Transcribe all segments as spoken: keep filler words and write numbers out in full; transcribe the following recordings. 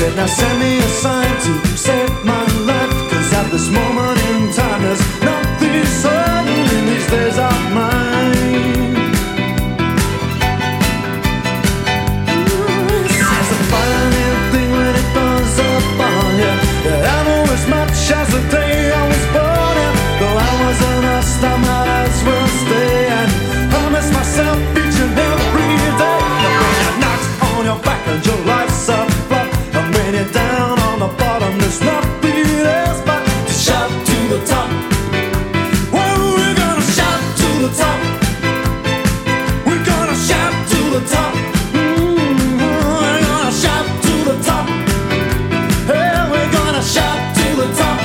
said, now send me a sign to save my life, cause at this moment in time there's nothing certain in these days of mine. Says a funny thing when it burns up on you, that I know as much as the day I was born in. Though I wasn't asked, I might as well stay and promise myself each and every day that when you're knocked on your back and your life's up front, and when you're down on the bottom there's nothing else but to shout to the top. Well, we're gonna shout to the top. We're gonna shout to the top. Mm-hmm. We're gonna shout to the top. Hey, we're gonna shout to the top.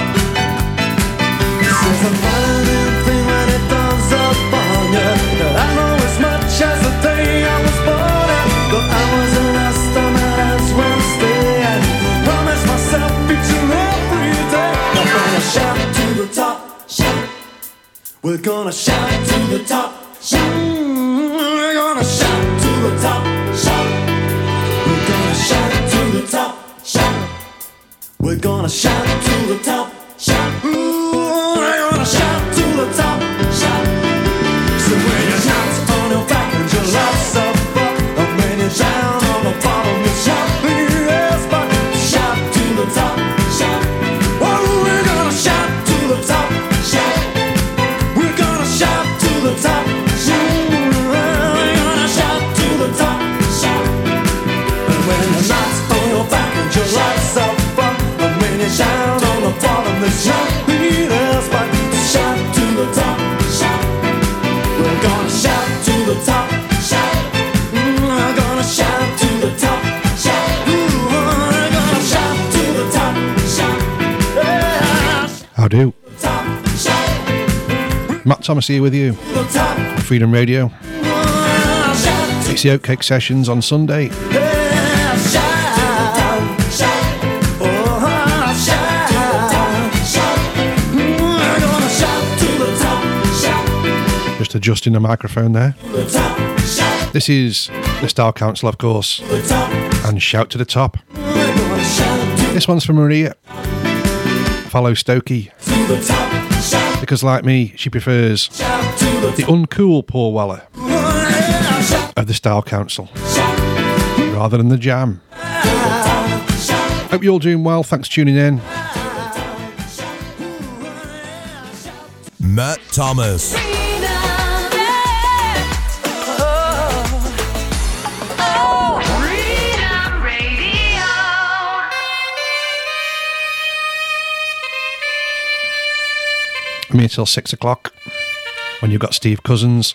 Says a funny thing when it dawns up on you, that I know as much as the day I was born in. Though I wasn't asked, I might as well stay and promise myself each and every day that we're gonna shout to the top, shout. We're gonna shout to the top, shout. We're gonna shout to the top, shout. We're gonna shout to the top, shout. We're gonna shout to the top, shout. Ooh, we're gonna shout to the top, shout. So when you're knocked on your back and your life's up front, and when you're down on the bottom, you shout the yes, but shout to the top, shout. Oh, we're gonna shout to the top, shout. We're gonna shout to the top, shout. We're gonna shout to the top, shout. And when you're knocked on your back and your life's up front, and when you're down on the bottom, there's nothing else but to shout to the top, shout. We're gonna shout to the top, shout. Mm, we're gonna shout to the top, shout. Ooh, we're gonna shout to the top, shout. Yeah. How do? Top, shout. Matt Thomas here with you. The top. Freedom Radio. Shout to It's the Oatcake Sessions on Sunday. yeah, shout, shout. Oh, shout, shout. Mm, we're gonna shout to the top, shout. Just adjusting the microphone there. The top, shout. This is the Style Council, of course, The top. and Shout to the Top. We're gonna shout to This one's for Maria. Follow Stokey, to the top, shout, because like me, she prefers shout to the the uncool Paul Weller top, shout, of the Style Council, shout, rather than the Jam. shout. Hope you're all doing well. Thanks for tuning in. Matt Thomas. Freedom Radio. I'm here till six o'clock when you've got Steve Cousins.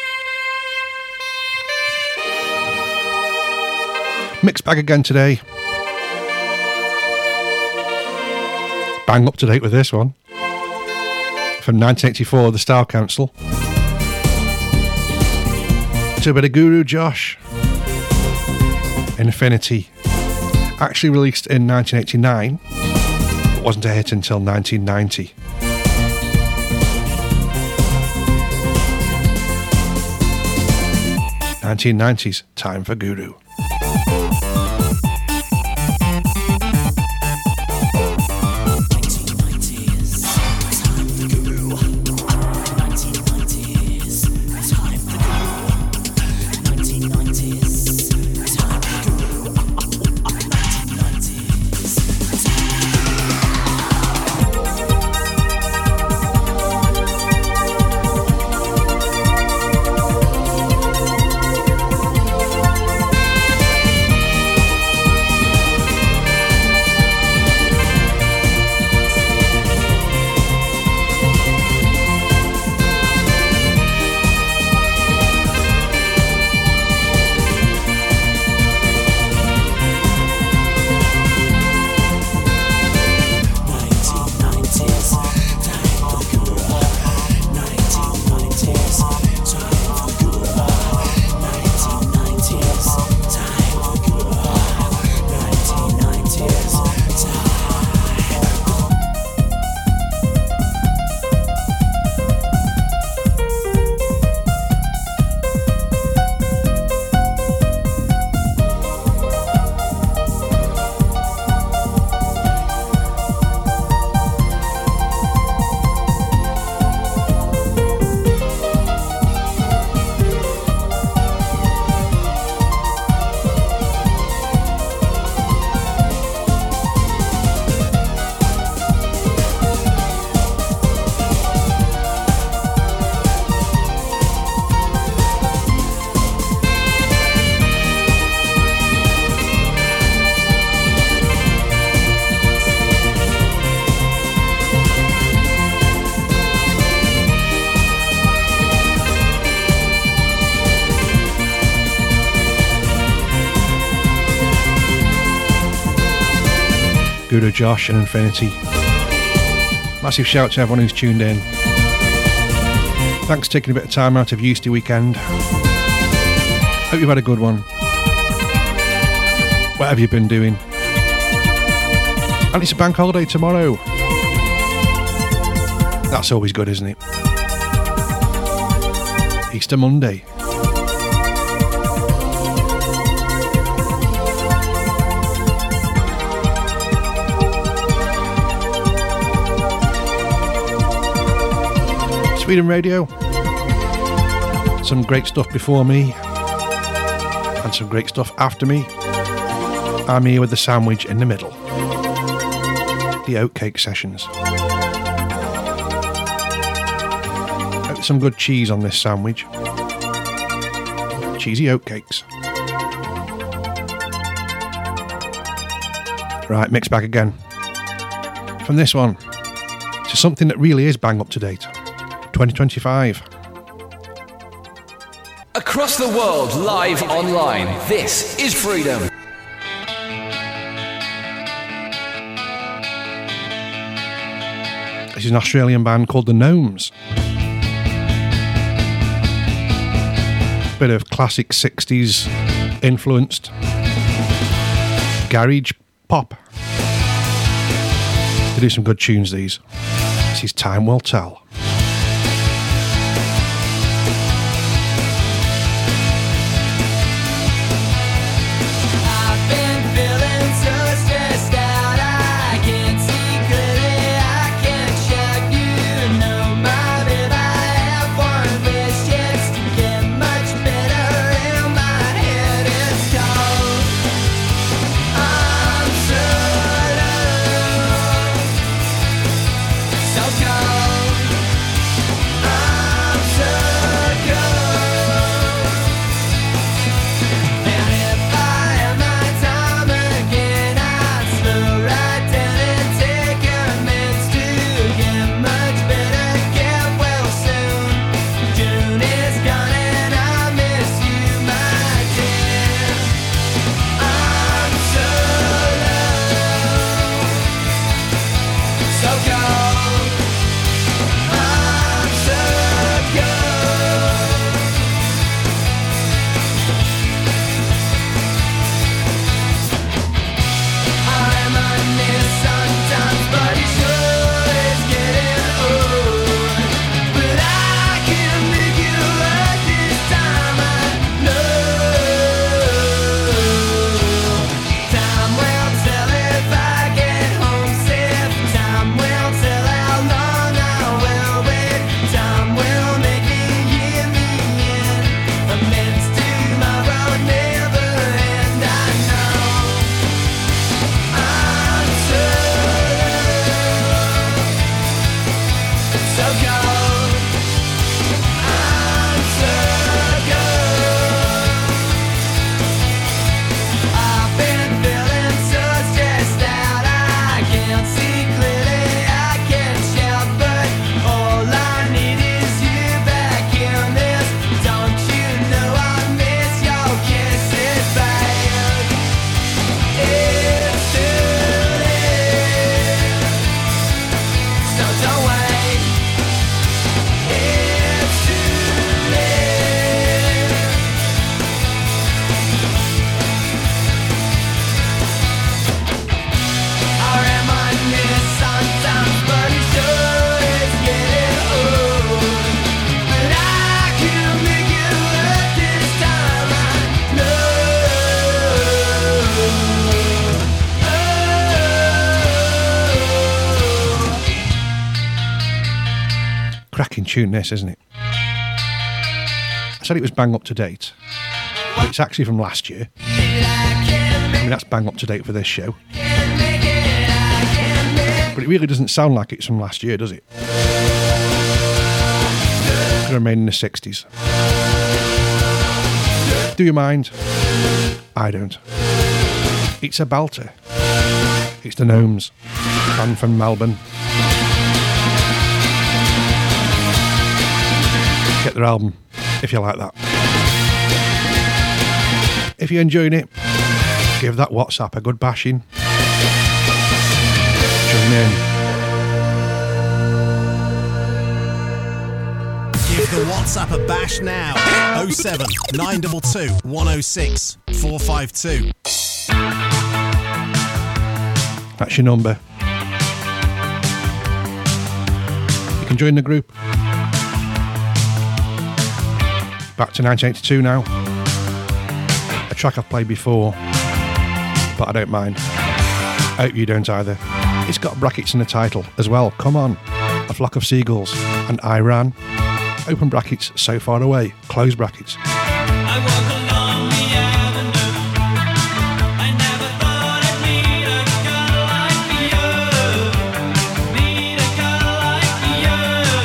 Mixed bag again today. Bang up to date with this one. From nineteen eighty-four, the Style Council. To a bit of Guru Josh. Infinity. Actually released in nineteen eighty-nine, but wasn't a hit until nineteen ninety. nineteen nineties, time for Guru. We'll be right back. Scooter Josh and Infinity. Massive shout to everyone who's tuned in. Thanks for taking a bit of time out of your Easter weekend. Hope you've had a good one. Whatever you've been doing. And it's a bank holiday tomorrow. That's always good, isn't it? Easter Monday. Sweden Radio. Some great stuff before me and some great stuff after me. I'm here with the sandwich in the middle. The Oatcake Sessions. Some good cheese on this sandwich. Cheesy oatcakes. Right, mix back again. From this one to something that really is bang up to date. twenty twenty-five. Across the world, live online. This is Freedom. This is an Australian band called The Gnomes. Bit of classic sixties influenced garage pop. They do some good tunes, these. This is Time Will Tell. Tune this, isn't it? I said it was bang up to date, but it's actually from last year. I mean, that's bang up to date for this show, but it really doesn't sound like it's from last year, does it? It could remain in the sixties. Do you mind? I don't. It's a belter. It's the Gnomes, band from Melbourne. Get their album if you like that. If you're enjoying it, give that WhatsApp a good bashing. Join in. Give the WhatsApp a bash now. oh seven nine two two one oh six four five two. That's your number. You can join the group. Back to nineteen eighty-two now. A track I've played before, but I don't mind. I hope you don't either. It's got brackets in the title as well. Come on. A Flock of Seagulls and I Ran. Open brackets, So Far Away. Close brackets. I walk along the avenue. I never thought I'd meet a girl like you. Meet a girl like you.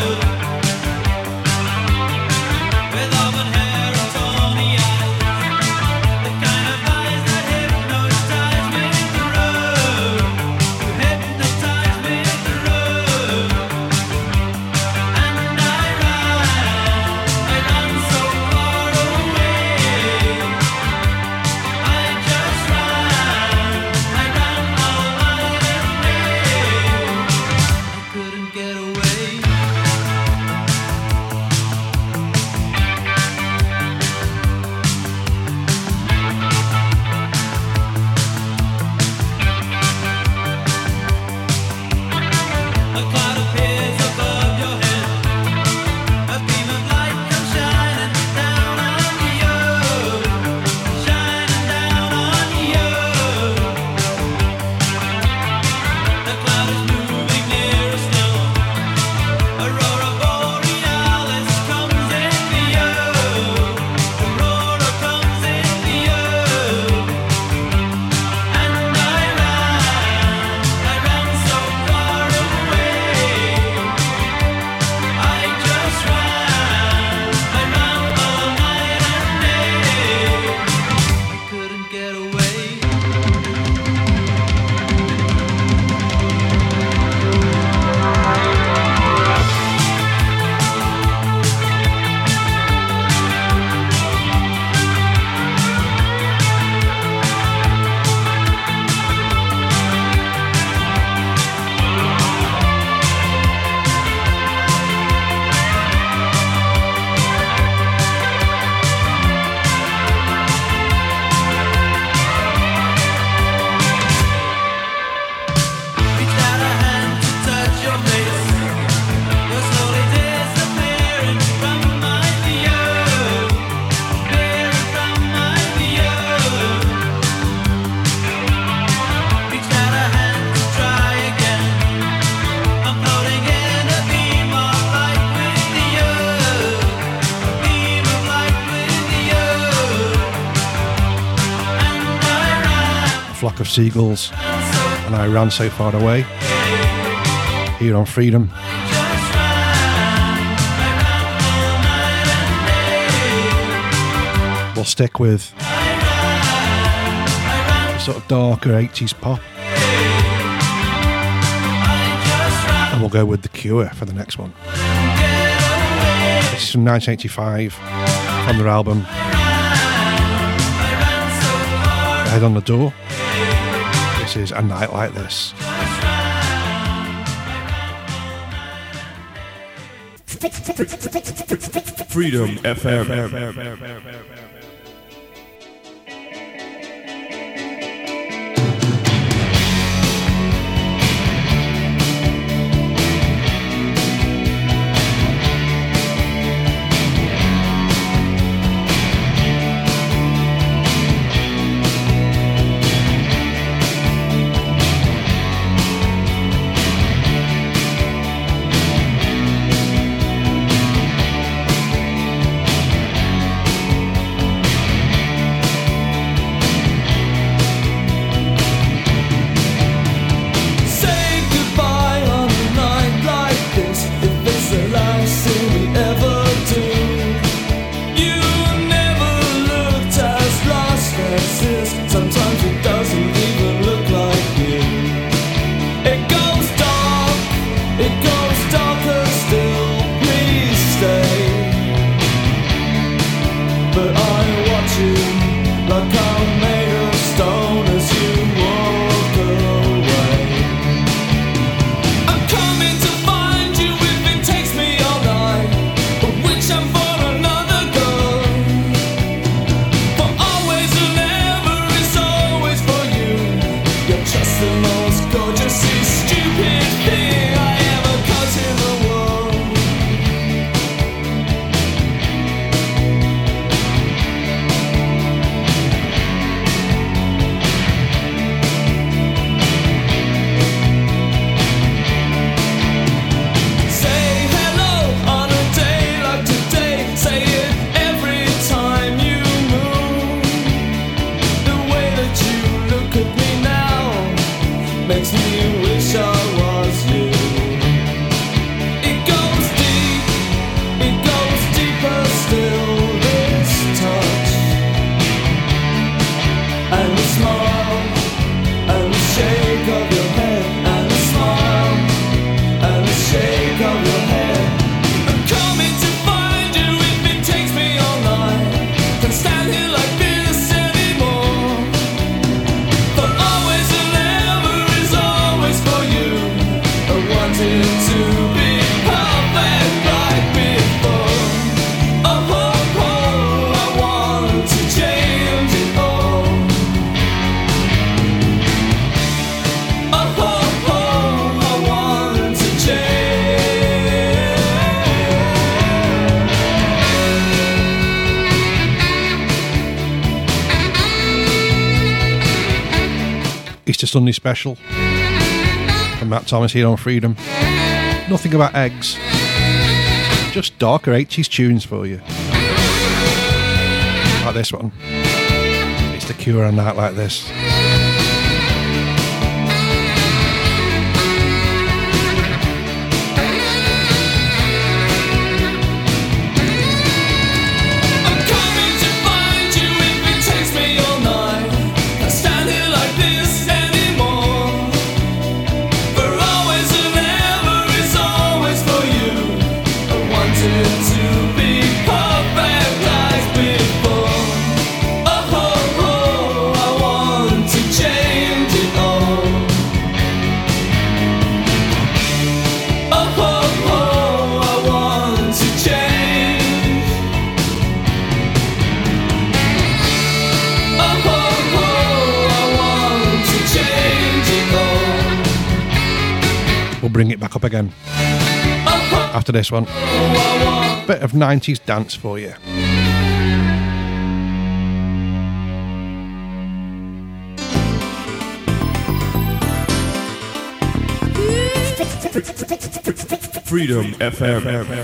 With auburn hair and tawny eyes. The kind of eyes that hypnotize me through. You hypnotize me through. And I ran, I ran so far away. I just ran, I ran all night and day. I couldn't get away. A cloud appears above your head. A beam of light comes shining down on you. Shining down on you. The cloud is moving nearer still. Aurora borealis comes into you. Aurora comes into you. And I ran, I ran so far away. I just ran, I ran all night and day. I couldn't get away. Reached out a hand to touch your face. You're slowly disappearing from my view. Disappearing from my view. Reached out a hand to try again. I'm floating in a beam of light with you. A beam of light with you. And I ran. A Flock of Seagulls So and I Ran So Far Away. Here on Freedom. just ran, I ran all night and day. We'll stick with I ran, I ran, sort of darker eighties pop, I just ran, and we'll go with The Cure for the next one. get away. This is from nineteen eighty-five from their album I ran so far, Head on the Door. This is A Night Like This. Freedom F M. I You're just the most gorgeously stupid thing I ever caught in the world. Say hello on a day like today. Say it every time you move. The way that you look at me now makes me wish I was you. It goes deep, it goes deeper still, this touch. And the smile, and the shake of your head, and the smile, and the shake of your head. I'm coming to find you if it takes me all night. Can't stand here like this anymore. For always and ever is always for you. I wanted to be perfect like before. Oh, oh, oh, I want to change it all. Oh, oh, oh, I want to change. Easter Sunday special from Matt Thomas here on Freedom. Nothing about eggs, just darker eighties tunes for you. Like this one. It's The Cure on a night like this. I'm coming to find you if it takes me all night. Can't stand here like this anymore. For always and ever is always for you. I wanted to be perfect like before. Oh, oh, oh, I want to change it all. Oh, oh, oh, I want to change. Oh, oh, oh, I want to change it all. We'll bring it back up again Oh, oh, after this one. oh, I want. Bit of nineties dance for you. Freedom F M.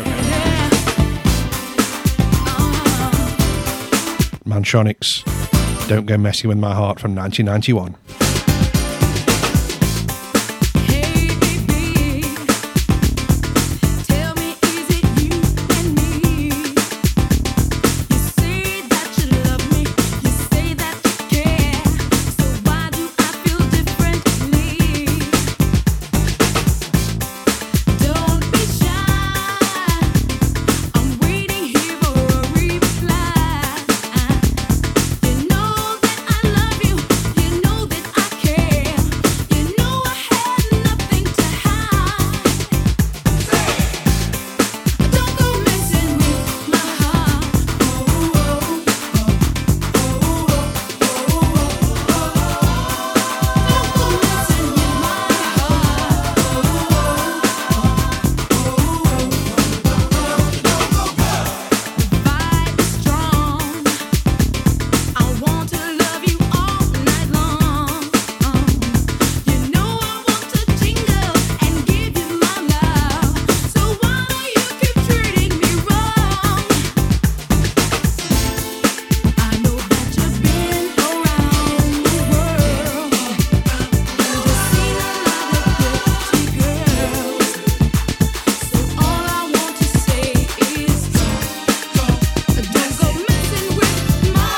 Mantronics, Don't Go Messing With My Heart from nineteen ninety-one. Hey baby, tell me, is it you and me? You say that you love me, you say that you care. So why do I feel differently? Don't be shy, I'm waiting here for a reply. You know that I love you, you know that I care. You know I have nothing to hide. Don't go messing with my heart. Oh, oh, oh, oh, Vibe is strong. I want to love you all night long. You know I want to jingle and give you my love. So why do you keep treating me wrong? I know that you've been around the world and you've seen a lot of pretty girls. So all I want to say is, don't go messing with my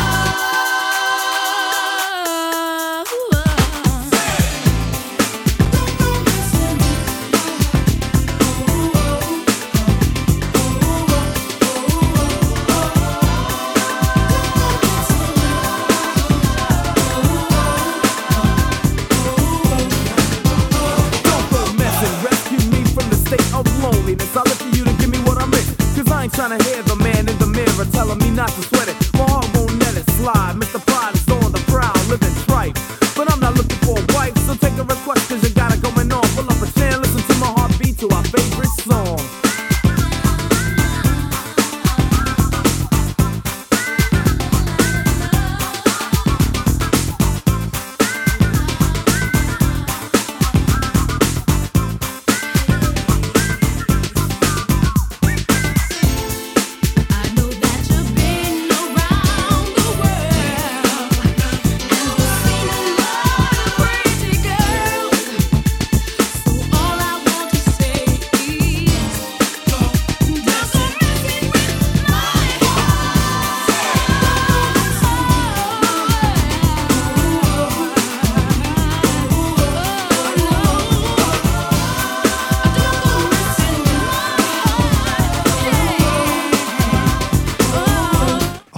heart. Don't go messing with Don't go messing, rescue me from the state of loneliness. I look for you to give me what I miss. Cause I ain't trying to hear the man in the mirror telling me not to sweat it. My heart won't let it slide. Mister Pride is on the prowl, living tripe. But I'm not looking for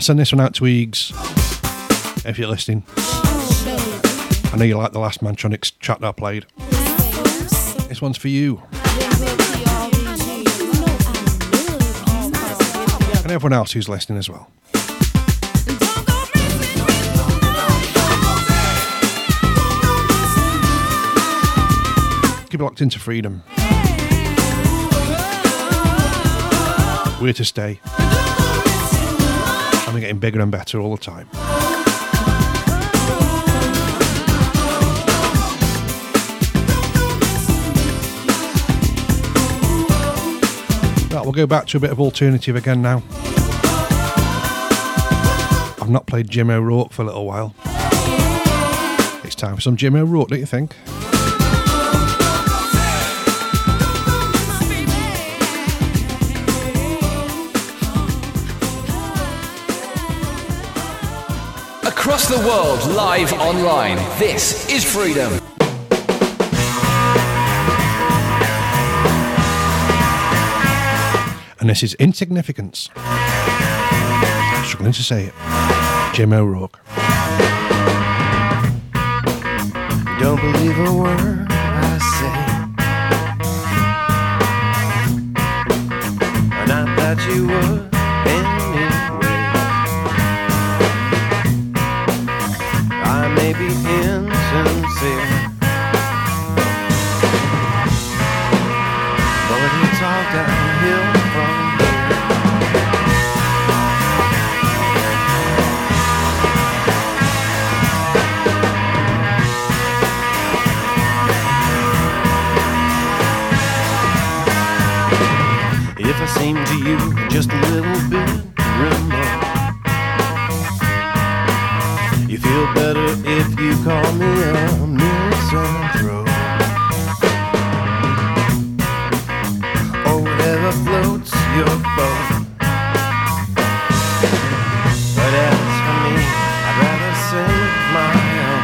I'll send this one out to Eags if you're listening. I know you like the last Mantronics track that I played. This one's for you. And everyone else who's listening as well. Keep it locked into Freedom. We're here to stay. And we're getting bigger and better all the time. Right, we'll go back to a bit of alternative again now. I've not played Jim O'Rourke for a little while. It's time for some Jim O'Rourke, don't you think? Across the world, live online. This is Freedom. And this is Insignificance. Struggling to say it. Jim O'Rourke. Don't believe a word I say. Not that you would anyway. I may be insincere, but it's all downhill from here. If I seem to you just a little bit remote, you feel better if you call me a misanthrope, or whatever floats your boat. But as for me, I'd rather sing my own.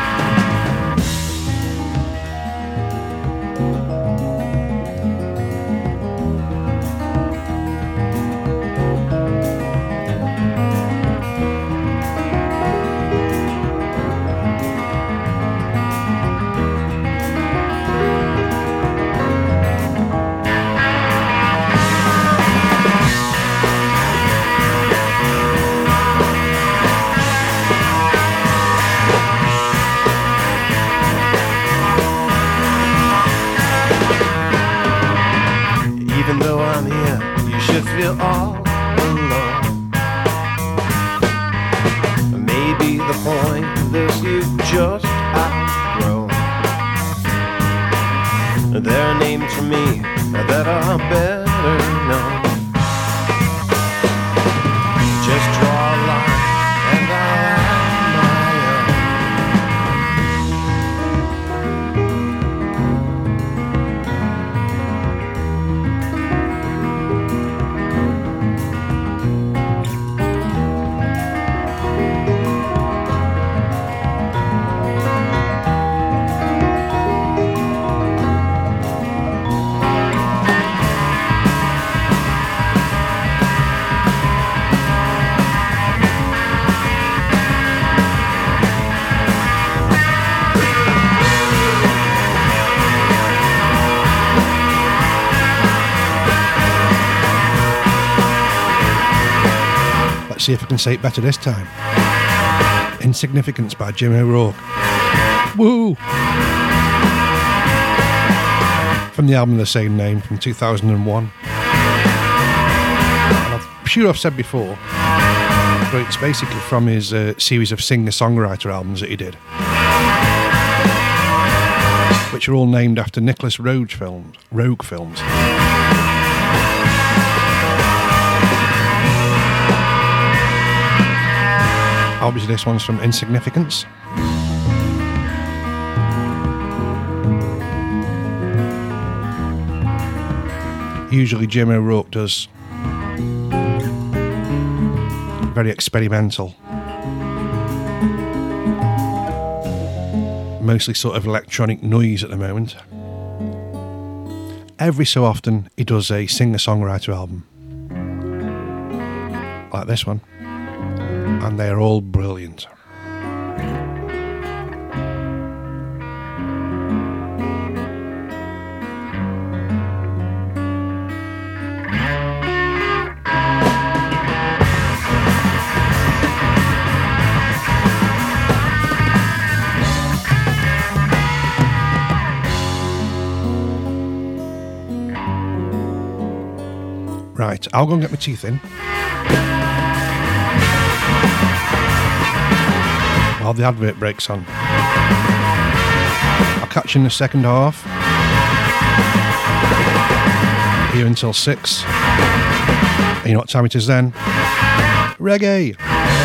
Even though I'm here, you should feel all alone. Maybe the point is you've just outgrown. There are names for me that are better known. Just draw a line and I'll have my own. Let's see if I can say it better this time. Insignificance by Jim O'Rourke. Woo! From the album of the same name from two thousand one. And I'm sure I've said before, but it's basically from his uh, series of singer-songwriter albums that he did, which are all named after Nicholas Rogue films. Rogue films. Obviously this one's from Insignificance. Usually Jim O'Rourke does very experimental, mostly sort of electronic noise at the moment. Every so often he does a singer-songwriter album, like this one. and they're all brilliant. Right, I'll go and get my teeth in while the advert breaks on. I'll catch you in the second half, here until six. And you know what time it is then? Reggae!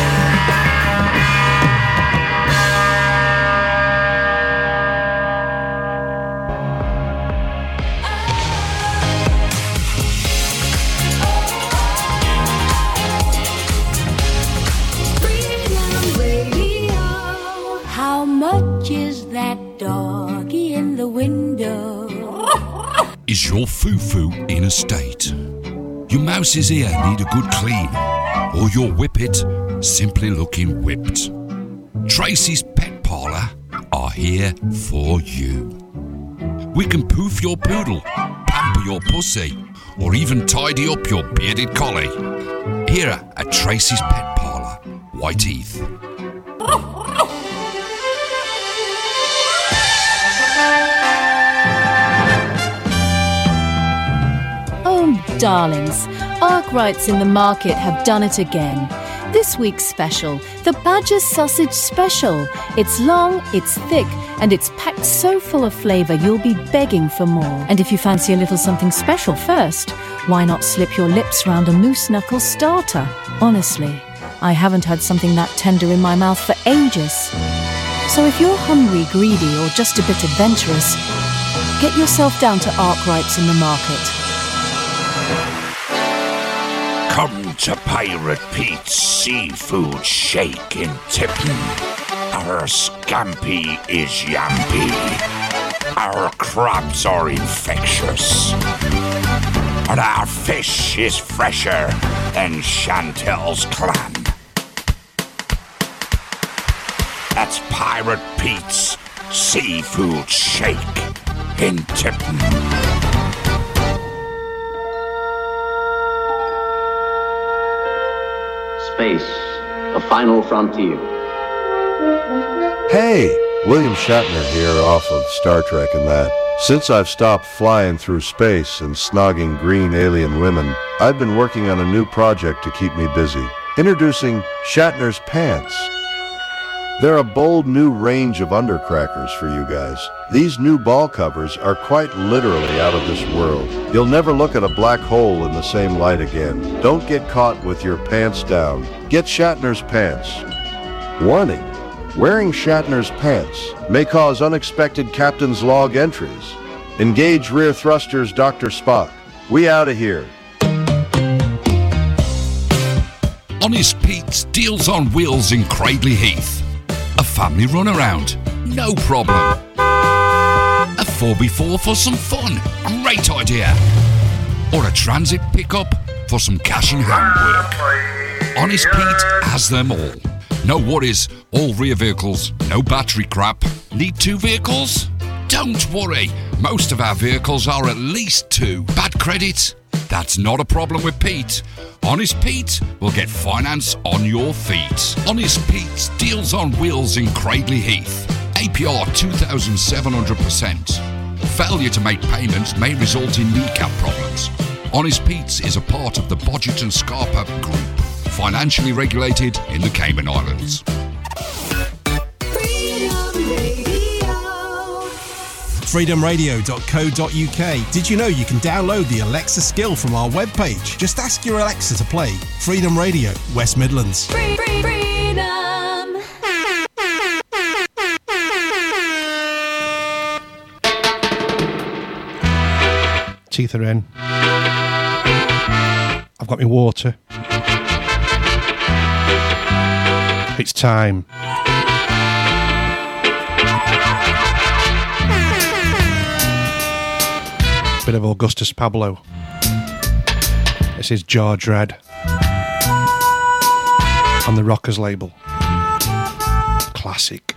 Freedom Radio. How much is that doggy in the window? Is your foo-foo in a state? Your mouse's ear need a good clean, or your whippet simply looking whipped? Tracy's Pet Parlour are here for you. We can poof your poodle, pamper your pussy, or even tidy up your bearded collie. Here at Tracy's Pet Parlour, Whiteheath. Oh, darlings, Arkwrights in the Market have done it again. This week's special, the Badger Sausage Special. It's long, it's thick, and it's packed so full of flavour you'll be begging for more. And if you fancy a little something special first, why not slip your lips round a moose knuckle starter? Honestly, I haven't had something that tender in my mouth for ages. So if you're hungry, greedy, or just a bit adventurous, get yourself down to Arkwrights in the Market. Come to Pirate Pete's Seafood Shake in Tipton. Our scampi is yampy. Our crabs are infectious. But our fish is fresher than Chantel's clam. That's Pirate Pete's Seafood Shake in Tipton. Space, the final frontier. Hey, William Shatner here off of Star Trek and that. Since I've stopped flying through space and snogging green alien women, I've been working on a new project to keep me busy. Introducing Shatner's Pants. They're a bold new range of undercrackers for you guys. These new ball covers are quite literally out of this world. You'll never look at a black hole in the same light again. Don't get caught with your pants down. Get Shatner's Pants. Warning: wearing Shatner's pants may cause unexpected captain's log entries. Engage rear thrusters, Doctor Spock. We outta here. Honest Pete's Deals on Wheels in Cradley Heath. A family runaround, no problem. A four by four for some fun, great idea. Or a transit pickup for some cash and hand work. Honest Pete has them all. No worries, all rear vehicles, no battery crap. Need two vehicles? Don't worry, most of our vehicles are at least two. Bad credit? That's not a problem with Pete. Honest Pete will get finance on your feet. Honest Pete's Deals on Wheels in Cradley Heath. A P R two thousand seven hundred percent. Failure to make payments may result in kneecap problems. Honest Pete's is a part of the Bodget and Scarpa Group. Financially regulated in the Cayman Islands. freedom radio dot co dot uk. Did you know you can download the Alexa skill from our webpage? Just ask your Alexa to play Freedom Radio, West Midlands. Free, free, freedom. Teeth are in. I've got my water. It's time. Bit of Augustus Pablo. This is Jaw Dread. on the Rockers label. Classic.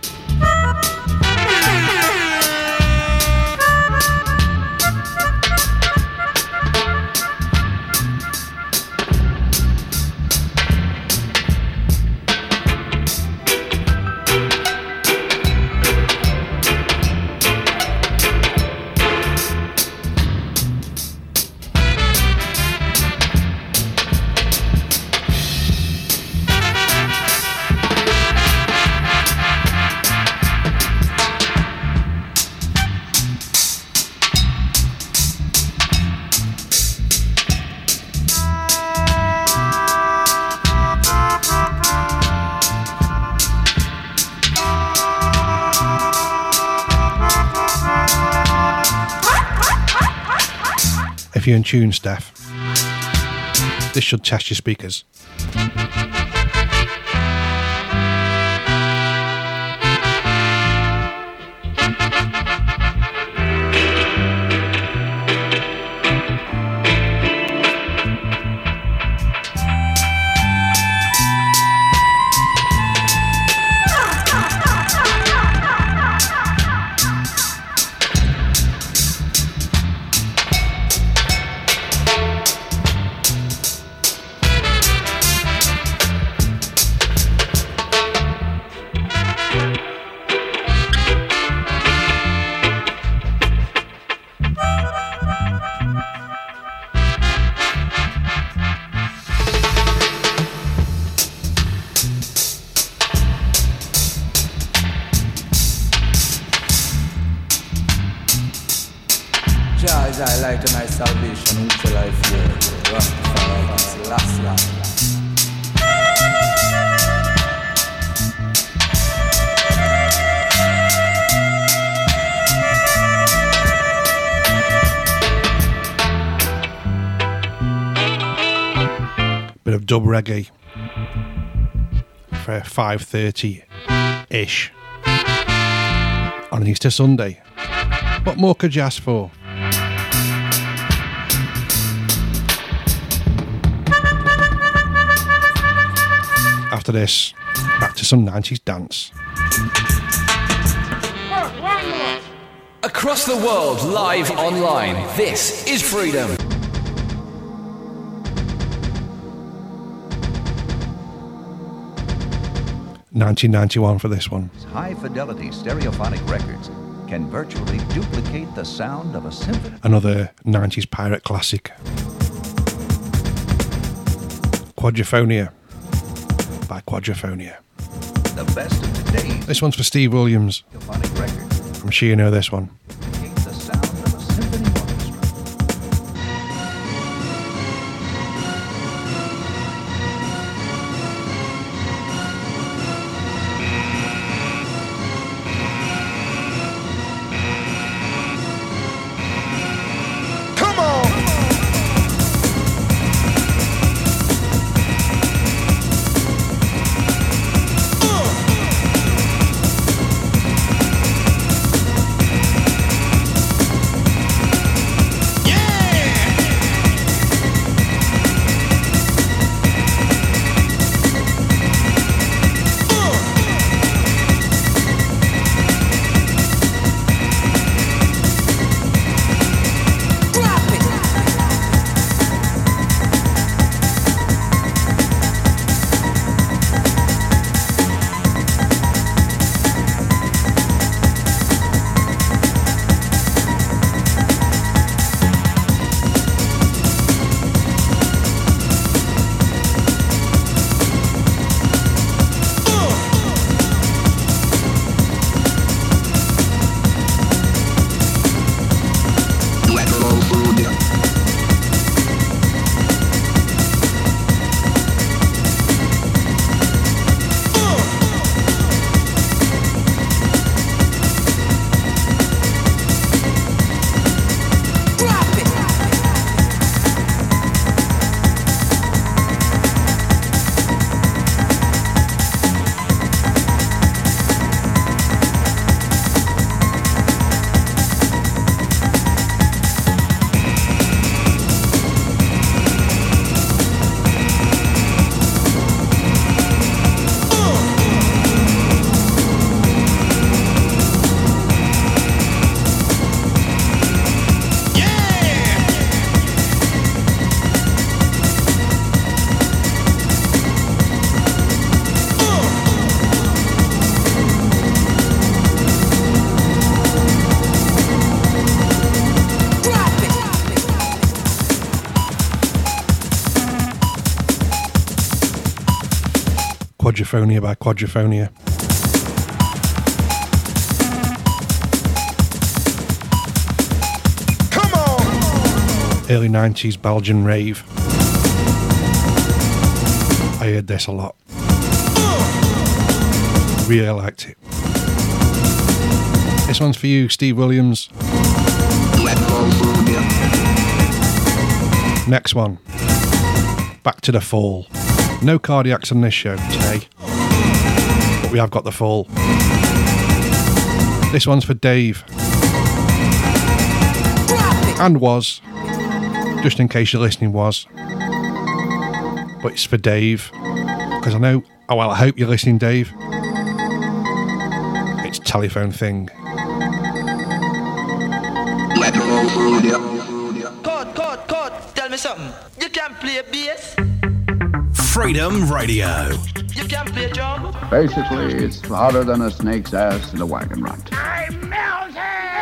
If you're in tune, Steph, this should test your speakers. Jah is thy light and thy salvation, whom shall I fear? Rastafari, Selassie. Bit of dub reggae for five thirty ish on an Easter Sunday. What more could you ask for? After this, back to some nineties dance. Across the world, live online, this is Freedom. nineteen ninety-one for this one. High-fidelity stereophonic records can virtually duplicate the sound of a symphony. Another nineties pirate classic. Quadrophonia by Quadrophonia. The best of today's This one's for Steve Williams. stereophonic records I'm sure you know this one. duplicate the sound of a symphony orchestra. Come on! Uh. Quadrophonia by Quadrophonia. Come on! Early nineties Belgian rave. I heard this a lot. Really liked it. This one's for you, Steve Williams. Next one. Back to the Fall. No cardiacs on this show today, but we have got the Fall. This one's for Dave. And was. Just in case you're listening, was. But it's for Dave. Because I know, oh well, I hope you're listening, Dave. It's Telephone Thing. Code, code, code, tell me something. You can play bass? Freedom Radio. You can play drum? Basically, it's harder than a snake's ass in a wagon rut. I'm melting!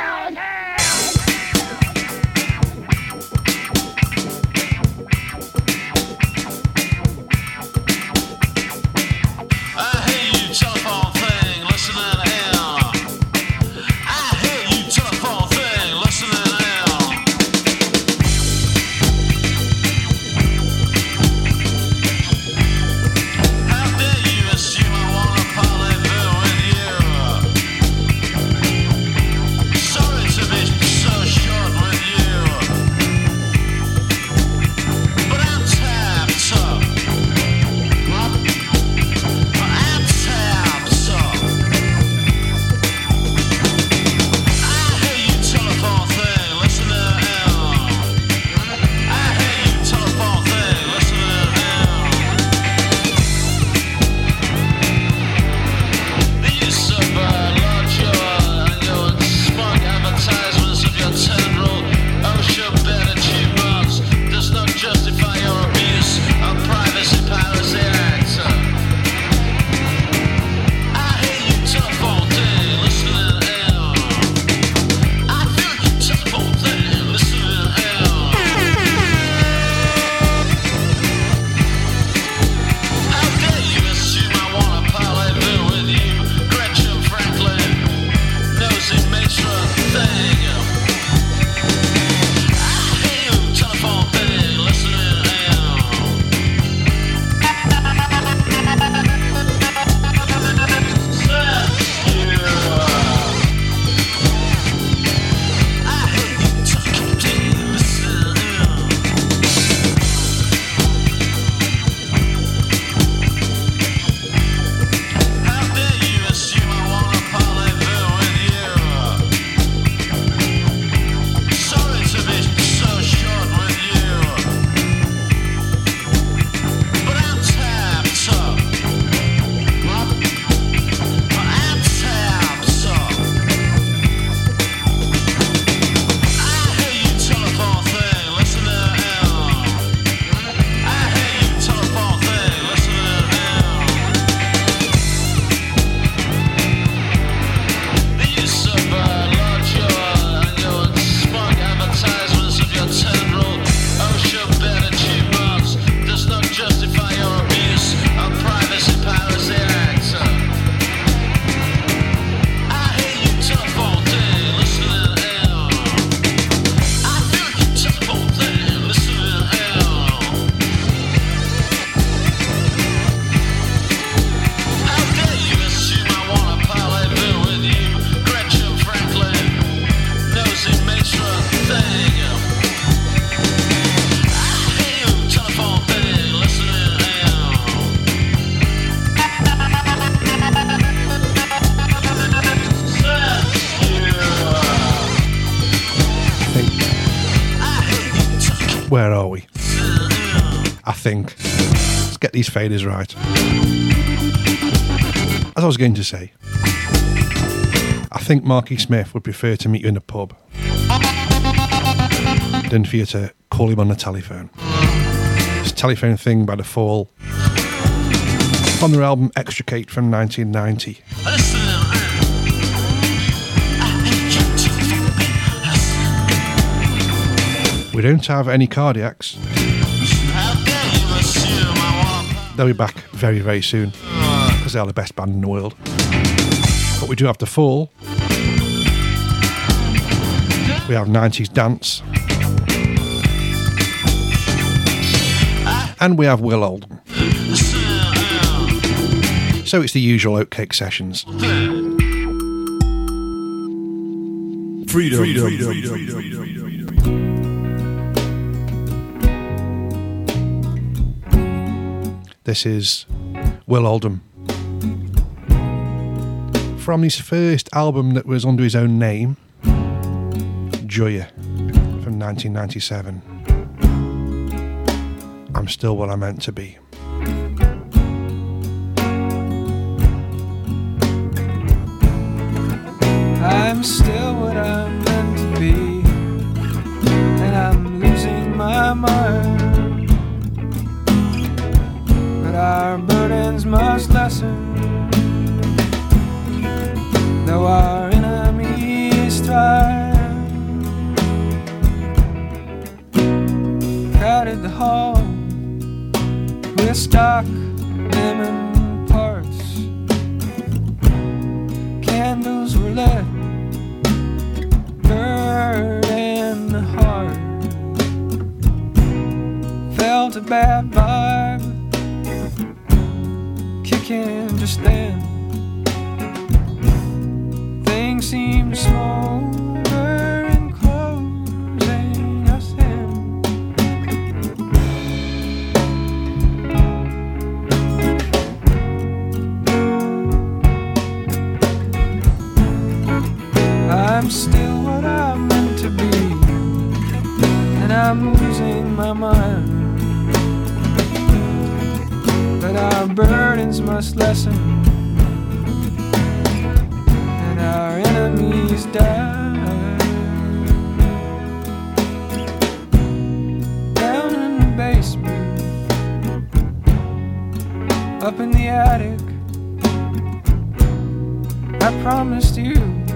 Where are we? I think. Let's get these faders right. As I was going to say, I think Marky Smith would prefer to meet you in a pub than for you to call him on the telephone. It's Telephone Thing by The Fall on their album Extricate from nineteen ninety. We don't have any cardiacs. They'll be back very, very soon. because they're the best band in the world. But we do have The Fall. We have nineties Dance. And we have Will Oldham. So it's the usual Oatcake Sessions. Freedom. Freedom. This is Will Oldham. From his first album that was under his own name, Joya, from nineteen ninety-seven. I'm still what I meant to be. I'm still what I'm meant to be, and I'm losing my mind. But our burdens must lessen, though our enemies strive. Crowded the hall with stock, lemon parts. Candles were lit, bird in the heart. Felt a bad vibe kicking just then. Things seemed to smolder and closing us in. I'm still what I'm meant to be, and I'm losing my mind. But our burdens must lessen, and our enemies die. Down in the basement, up in the attic, I promised you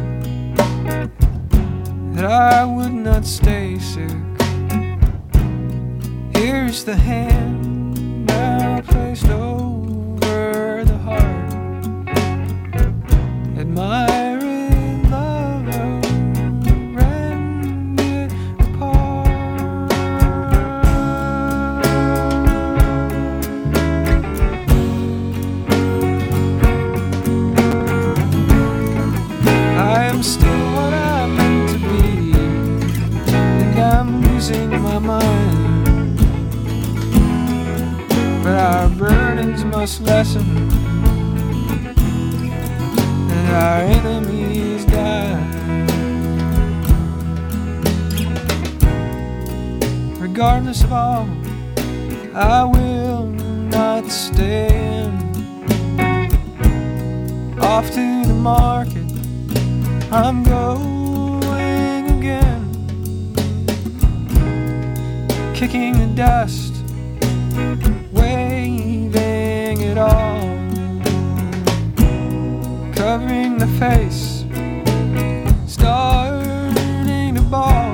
that I would not stay sick. Here's the hand now placed over the heart. Admiring lover, rend it apart. I am still what I meant to be, and I'm losing my mind. But our burdens must lessen, and our enemies die. Regardless of all, I will not stand. Off to the market I'm going again, kicking the dust, waving it all, covering the face, starting to ball.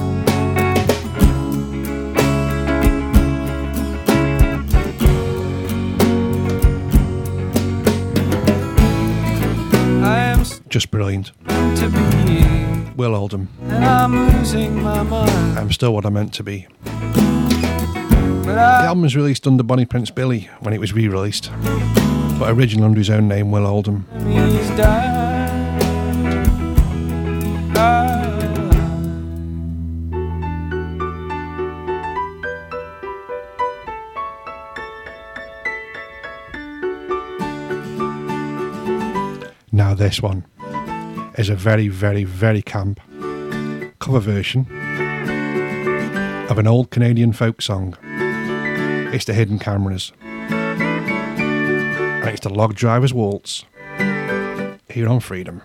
I am Just brilliant. to be, Will Oldham. and I'm losing my mind. I'm still what I meant to be. But The I album was released under Bonnie Prince Billy when it was re-released, but originally under his own name, Will Oldham. enemies die. Ah. Now this one is a very, very, very camp cover version of an old Canadian folk song. It's the Hidden Cameras, and it's the Log Driver's Waltz here on Freedom.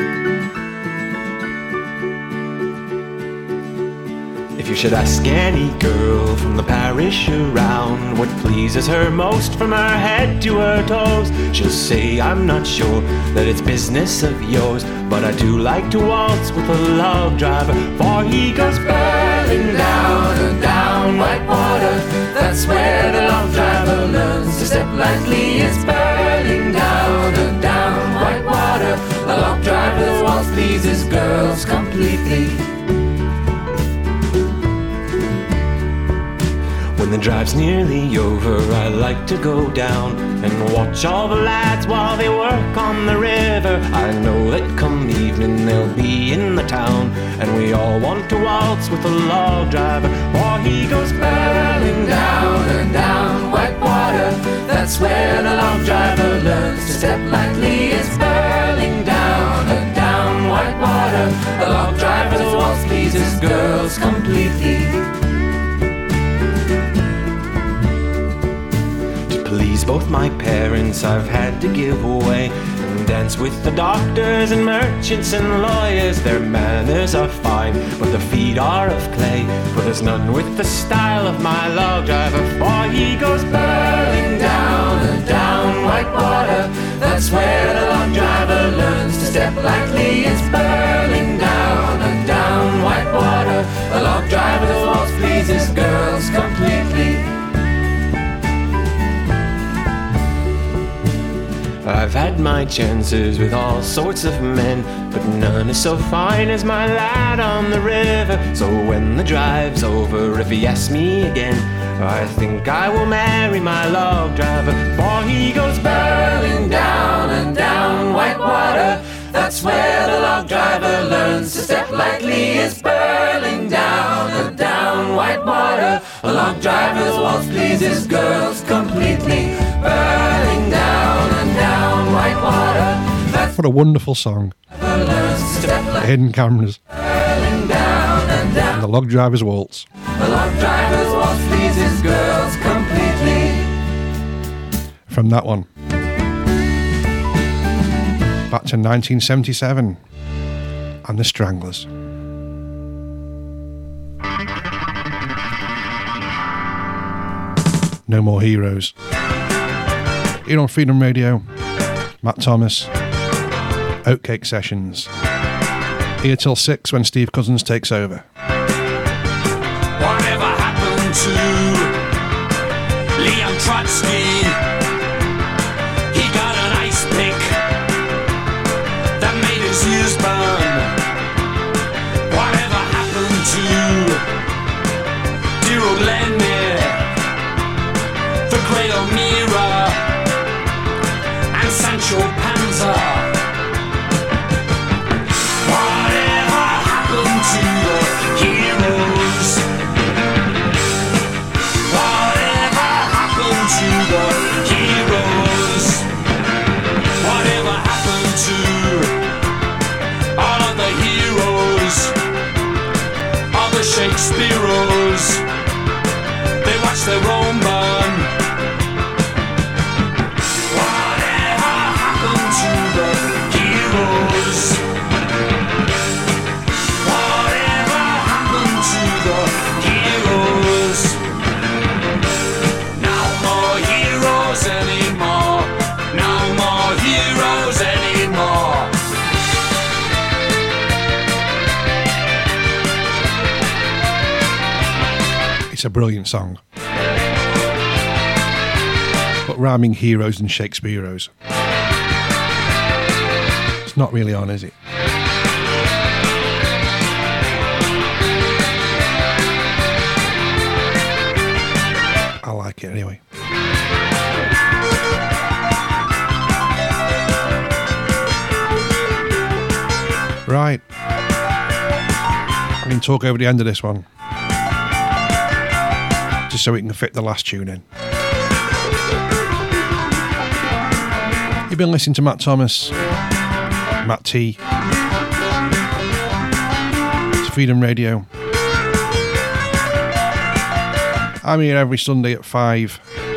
If you should ask any girl from the parish around what pleases her most from her head to her toes, she'll say, I'm not sure that it's business of yours, but I do like to waltz with a log driver, for he goes barreling down and down white water. That's where the log driver learns to step lightly. It's barreling down pleases girls completely. When the drive's nearly over, I like to go down and watch all the lads while they work on the river. I know that come evening they'll be in the town, and we all want to waltz with the log driver, for he goes Burling down and down white water. That's where the log driver learns to step lightly. It's burling down and down white water. The log driver's waltz pleases girls completely. Please both my parents I've had to give away, and dance with the doctors and merchants and lawyers. Their manners are fine, but their feet are of clay, for there's none with the style of my log driver, for he goes burling down and down white water. That's where the log driver learns to step lightly. It's burling down and down white water. The log driver's waltz pleases girls completely. I've had my chances with all sorts of men, but none is so fine as my lad on the river. So when the drive's over, if he asks me again, I think I will marry my log driver, for he goes burling down and down white water. That's where the log driver learns to step lightly. It's burling down and down white water. A log driver's waltz pleases girls completely. Burling down and down white water. That's What a wonderful song. learns to step The lightly. Hidden Cameras Burling down and down. and the Log Driver's Waltz. The log driver's waltz pleases girls completely. From that one. Back to nineteen seventy-seven and the Stranglers. No More Heroes. Here on Freedom Radio, Matt Thomas, Oatcake Sessions. Here till six when Steve Cousins takes over. Whatever happened to Leon Trotsky? He got an ice pick that made his ears burn. Whatever happened to dear old Lenny, the great O'Meara, and Sancho Panza? Whatever happened to the heroes? Whatever happened to the heroes? Whatever happened to all of the heroes? All the Shakespeareos? They watch their own burn. Whatever happened to the heroes? Whatever happened to the heroes? No more heroes anymore. No more heroes anymore. It's a brilliant song. But rhyming heroes and Shakespeareos. It's not really on, is it? I like it anyway. Right. I can talk over the end of this one. Just so we can fit the last tune in. You've been listening to Matt Thomas, Matt T. It's Freedom Radio. I'm here every Sunday at five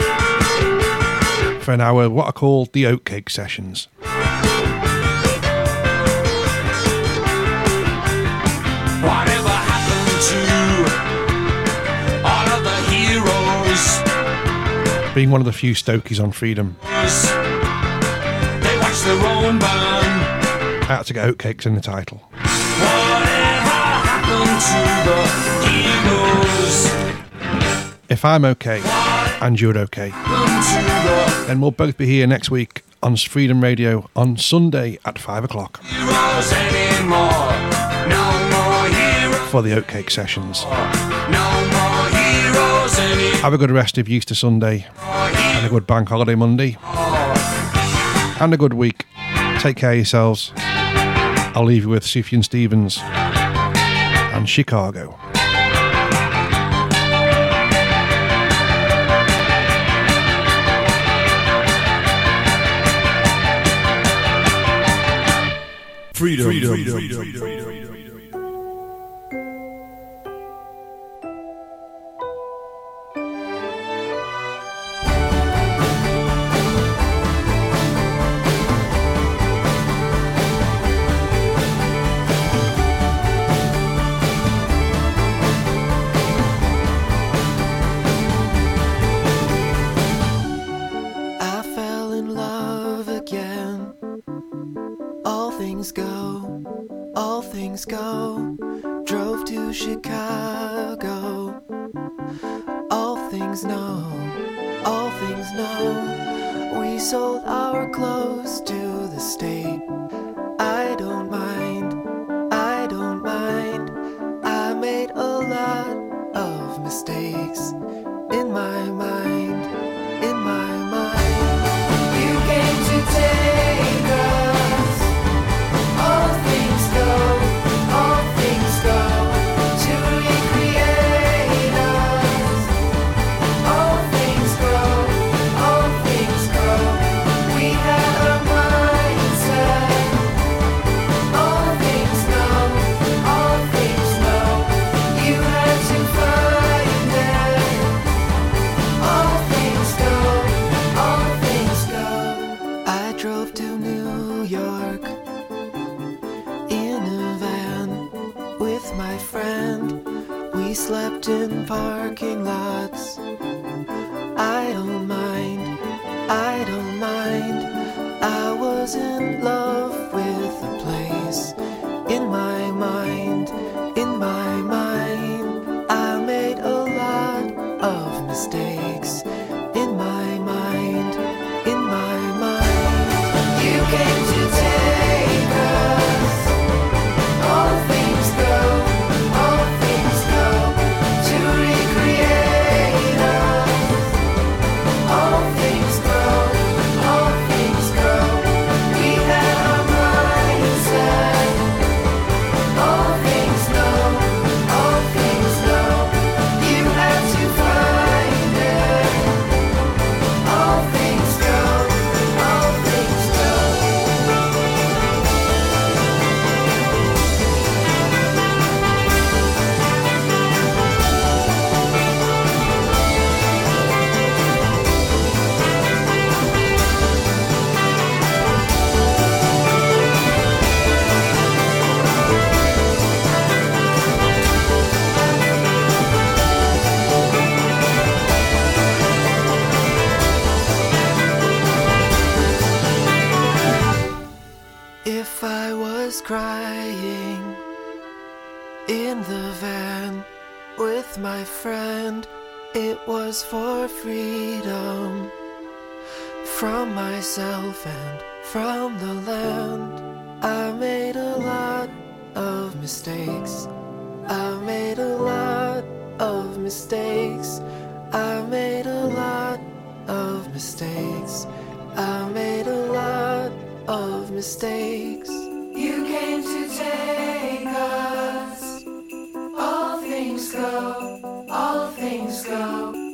for an hour, what I call the Oatcake Sessions. Whatever happened to all of the heroes? Being one of the few Stokies on Freedom, They watch their own burn. I had to get Oatcakes in the title. Whatever happened to the heroes? If I'm okay and you're okay, Happened to the then we'll both be here next week on Freedom Radio on Sunday at five o'clock Heroes anymore. No more heroes. for the Oatcake Sessions. No more heroes anymore. Have a good rest of Easter Sunday and a good Bank Holiday Monday and a good week. Take care of yourselves. I'll leave you with Sufjan Stevens and Chicago. Freedom. Freedom. Freedom. Freedom. Freedom. I fell in love again. All things go, all things go. Drove to Chicago. All things know, all things know. We sold our clothes to the state. I don't mind, I don't mind. I made a lot of mistakes in my mind, in my mind. You came to take us. All things go, all things go to recreate us. All things go, all things go. We had a mindset. All things know, all things know. You had to find it. All things go, all things go. I drove to New York in a van with my friend. We slept in parking lots. I don't mind, I don't mind. I was in love with the place. In my mind, in my mind. I made a lot of mistakes. In my mind, in my mind. You came to take us. All things go, all things go to recreate us. All things go, all things go. We had our mindset. All things know, all things know. You had to find it. All things go, all things go. If I was crying in the van with my friend, it was for freedom from myself and from the land. I made a lot of mistakes. I made a lot of mistakes. I made a lot of mistakes. I made a lot of mistakes. You came to take us. All things go, all things go.